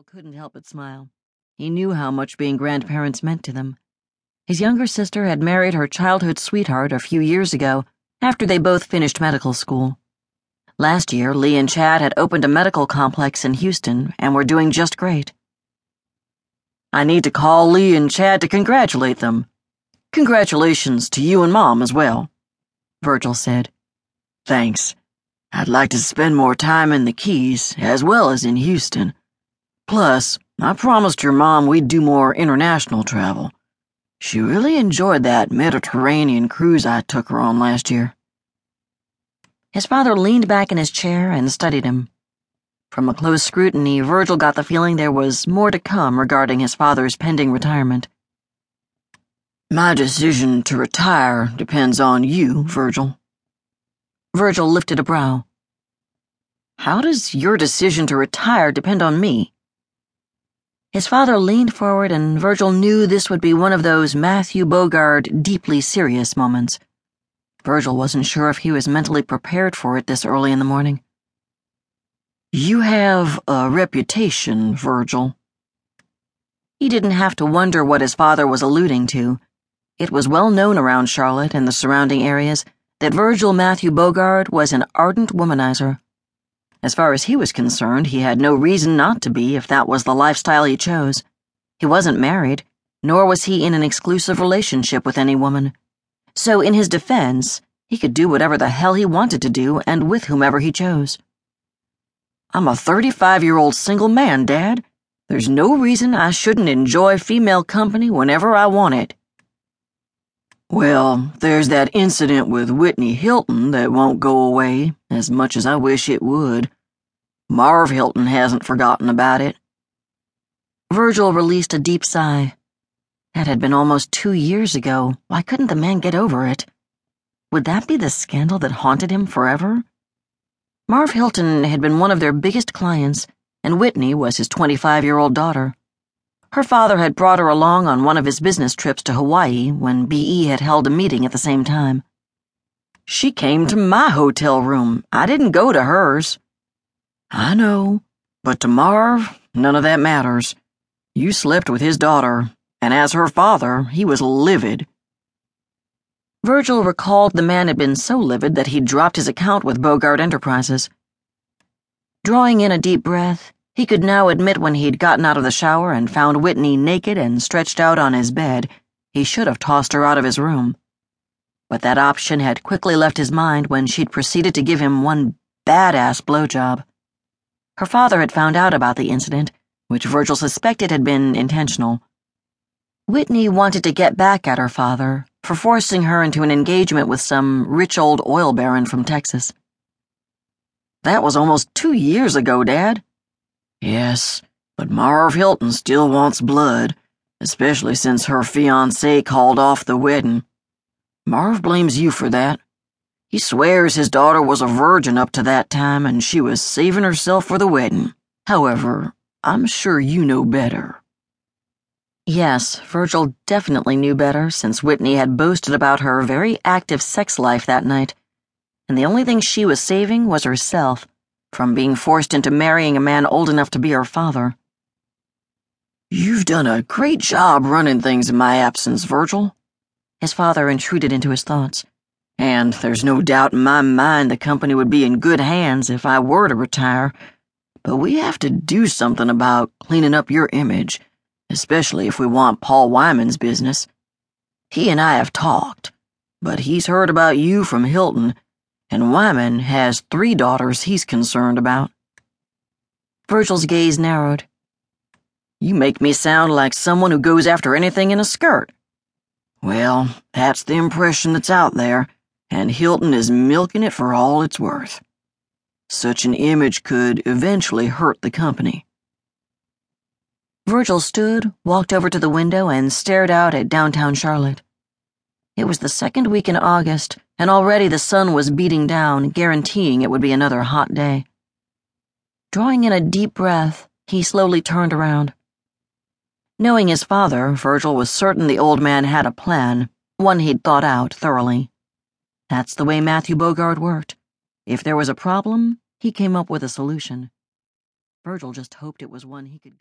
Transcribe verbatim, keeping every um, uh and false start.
Virgil couldn't help but smile. He knew how much being grandparents meant to them. His younger sister had married her childhood sweetheart a few years ago, after they both finished medical school. Last year, Lee and Chad had opened a medical complex in Houston and were doing just great. "I need to call Lee and Chad to congratulate them. Congratulations to you and Mom as well," Virgil said. "Thanks. I'd like to spend more time in the Keys as well as in Houston. Plus, I promised your mom we'd do more international travel. She really enjoyed that Mediterranean cruise I took her on last year." His father leaned back in his chair and studied him. From a close scrutiny, Virgil got the feeling there was more to come regarding his father's pending retirement. "My decision to retire depends on you, Virgil." Virgil lifted a brow. "How does your decision to retire depend on me?" His father leaned forward, and Virgil knew this would be one of those Matthew Bogard deeply serious moments. Virgil wasn't sure if he was mentally prepared for it this early in the morning. "You have a reputation, Virgil." He didn't have to wonder what his father was alluding to. It was well known around Charlotte and the surrounding areas that Virgil Matthew Bogard was an ardent womanizer. As far as he was concerned, he had no reason not to be if that was the lifestyle he chose. He wasn't married, nor was he in an exclusive relationship with any woman. So in his defense, he could do whatever the hell he wanted to do and with whomever he chose. "I'm a thirty-five-year-old single man, Dad. There's no reason I shouldn't enjoy female company whenever I want it." "Well, there's that incident with Whitney Hilton that won't go away, as much as I wish it would. Marv Hilton hasn't forgotten about it." Virgil released a deep sigh. That had been almost two years ago. Why couldn't the man get over it? Would that be the scandal that haunted him forever? Marv Hilton had been one of their biggest clients, and Whitney was his twenty-five-year-old daughter. Her father had brought her along on one of his business trips to Hawaii when B E had held a meeting at the same time. "She came to my hotel room. I didn't go to hers." "I know, but to Marv, none of that matters. You slept with his daughter, and as her father, he was livid." Virgil recalled the man had been so livid that he'd dropped his account with Bogard Enterprises. Drawing in a deep breath, he could now admit when he'd gotten out of the shower and found Whitney naked and stretched out on his bed, he should have tossed her out of his room. But that option had quickly left his mind when she'd proceeded to give him one badass blowjob. Her father had found out about the incident, which Virgil suspected had been intentional. Whitney wanted to get back at her father for forcing her into an engagement with some rich old oil baron from Texas. "That was almost two years ago, Dad." "Yes, but Marv Hilton still wants blood, especially since her fiancé called off the wedding. Marv blames you for that. He swears his daughter was a virgin up to that time and she was saving herself for the wedding. However, I'm sure you know better." Yes, Virgil definitely knew better, since Whitney had boasted about her very active sex life that night, and the only thing she was saving was herself from being forced into marrying a man old enough to be her father. "You've done a great job running things in my absence, Virgil." His father intruded into his thoughts. "And there's no doubt in my mind the company would be in good hands if I were to retire, but we have to do something about cleaning up your image, especially if we want Paul Wyman's business. He and I have talked, but he's heard about you from Hilton, and Wyman has three daughters he's concerned about." Virgil's gaze narrowed. "You make me sound like someone who goes after anything in a skirt." "Well, that's the impression that's out there, and Hilton is milking it for all it's worth. Such an image could eventually hurt the company." Virgil stood, walked over to the window, and stared out at downtown Charlotte. It was the second week in August, and already the sun was beating down, guaranteeing it would be another hot day. Drawing in a deep breath, he slowly turned around. Knowing his father, Virgil was certain the old man had a plan, one he'd thought out thoroughly. That's the way Matthew Bogard worked. If there was a problem, he came up with a solution. Virgil just hoped it was one he could